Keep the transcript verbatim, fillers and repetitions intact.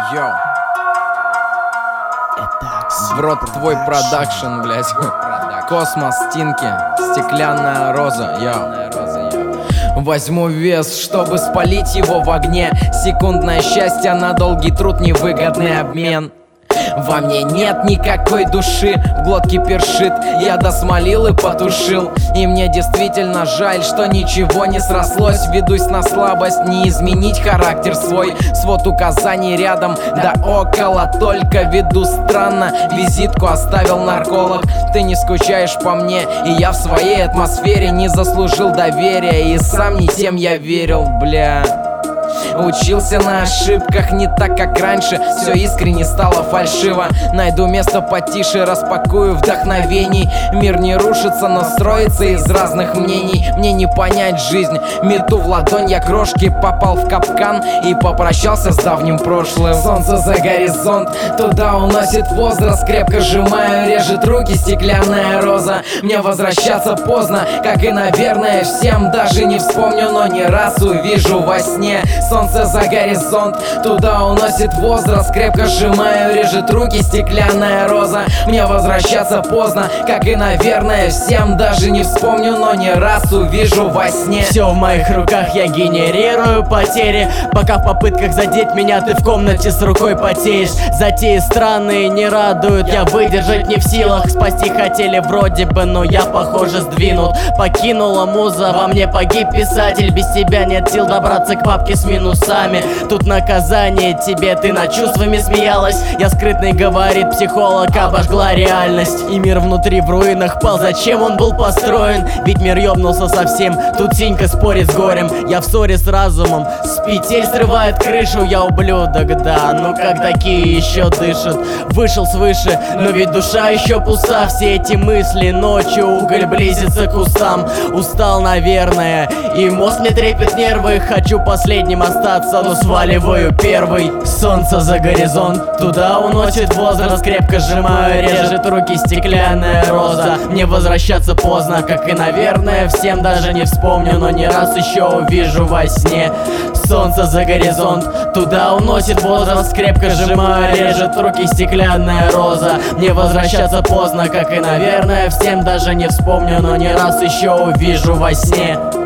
Йоу. В рот твой продакшн, блять. Космос, Тинки, стеклянная роза, йоу. Возьму вес, чтобы спалить его в огне. Секундное счастье на долгий труд, невыгодный обмен. Во мне нет никакой души, в глотке першит. Я досмолил и потушил. И мне действительно жаль, что ничего не срослось. Ведусь на слабость, не изменить характер свой. Свод указаний рядом, да около. Только веду странно, визитку оставил нарколог. Ты не скучаешь по мне, и я в своей атмосфере не заслужил доверия. И сам не тем я верил, бля. Учился на ошибках не так, как раньше. Все искренне стало фальшиво. Найду место потише, распакую вдохновений. Мир не рушится, но строится из разных мнений. Мне не понять жизнь. Мету в ладонь я крошки, попал в капкан и попрощался с давним прошлым. Солнце за горизонт, туда уносит возраст. Крепко сжимаю, режет руки стеклянная роза. Мне возвращаться поздно, как и, наверное, всем. Даже не вспомню, но не раз увижу во сне. Солнце за горизонт, туда уносит возраст. Крепко сжимаю, режет руки стеклянная роза. Мне возвращаться поздно, как и, наверное, всем. Даже не вспомню, но не раз увижу во сне. Все в моих руках, я генерирую потери. Пока в попытках задеть меня ты в комнате с рукой потеешь. Затеи странные не радуют, я выдержать не в силах. Спасти хотели вроде бы, но я, похоже, сдвинут. Покинула муза, во мне погиб писатель. Без тебя нет сил добраться к папке с минусами. Тут наказание тебе, ты над чувствами смеялась. Я скрытный, говорит психолог, обожгла реальность. И мир внутри в руинах пал, зачем он был построен? Ведь мир ёбнулся совсем, тут Тинька спорит с горем. Я в ссоре с разумом, с петель срывает крышу. Я ублюдок, да, ну как такие еще дышат? Вышел свыше, но ведь душа еще пуста. Все эти мысли ночью, уголь близится к кустам. Устал, наверное, и мозг мне трепет нервы. Хочу последним остаться, но сваливаю первый. Солнце за горизонт, туда уносит возраст. Крепко сжимаю, режет руки стеклянная роза. Мне возвращаться поздно, как и, наверное, всем. Даже не вспомню, но не раз еще увижу во сне. Солнце за горизонт, туда уносит возраст. Крепко сжимаю, режет руки стеклянная роза. Мне возвращаться поздно, как и, наверное, всем. Даже не вспомню, но не раз еще увижу во сне.